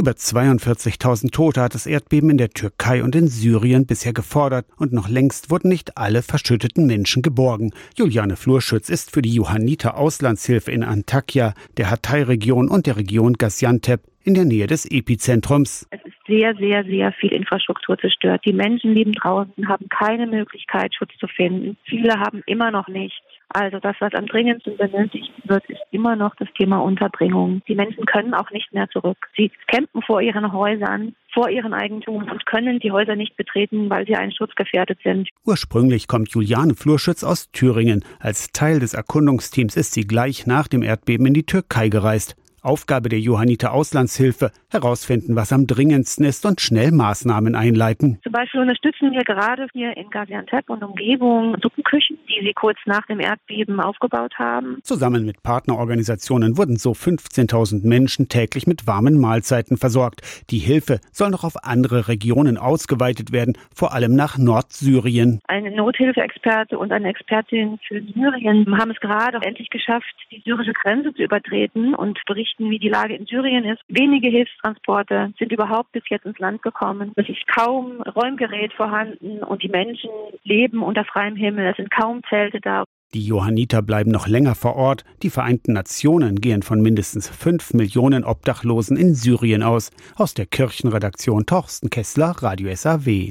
Über 42.000 Tote hat das Erdbeben in der Türkei und in Syrien bisher gefordert und noch längst wurden nicht alle verschütteten Menschen geborgen. Juliane Flurschütz ist für die Johanniter Auslandshilfe in Antakya, der Hatay-Region und der Region Gaziantep in der Nähe des Epizentrums. Es ist sehr, sehr, sehr viel Infrastruktur zerstört. Die Menschen leben draußen, haben keine Möglichkeit, Schutz zu finden. Viele haben immer noch nichts. Also das, was am dringendsten benötigt wird, ist immer noch das Thema Unterbringung. Die Menschen können auch nicht mehr zurück. Sie campen vor ihren Häusern, vor ihrem Eigentum und können die Häuser nicht betreten, weil sie einschutzgefährdet sind. Ursprünglich kommt Juliane Flurschütz aus Thüringen. Als Teil des Erkundungsteams ist sie gleich nach dem Erdbeben in die Türkei gereist. Aufgabe der Johanniter Auslandshilfe, herausfinden, was am dringendsten ist und schnell Maßnahmen einleiten. Zum Beispiel unterstützen wir gerade hier in Gaziantep und Umgebung Suppenküchen, die sie kurz nach dem Erdbeben aufgebaut haben. Zusammen mit Partnerorganisationen wurden so 15.000 Menschen täglich mit warmen Mahlzeiten versorgt. Die Hilfe soll noch auf andere Regionen ausgeweitet werden, vor allem nach Nordsyrien. Ein Nothilfeexperte und eine Expertin für Syrien haben es gerade endlich geschafft, die syrische Grenze zu übertreten und berichten, wie die Lage in Syrien ist. Wenige Hilfstransporte sind überhaupt bis jetzt ins Land gekommen. Es ist kaum Räumgerät vorhanden und die Menschen leben unter freiem Himmel. Es sind kaum Zelte da. Die Johanniter bleiben noch länger vor Ort. Die Vereinten Nationen gehen von mindestens 5 Millionen Obdachlosen in Syrien aus. Aus der Kirchenredaktion Torsten Kessler, Radio SAW.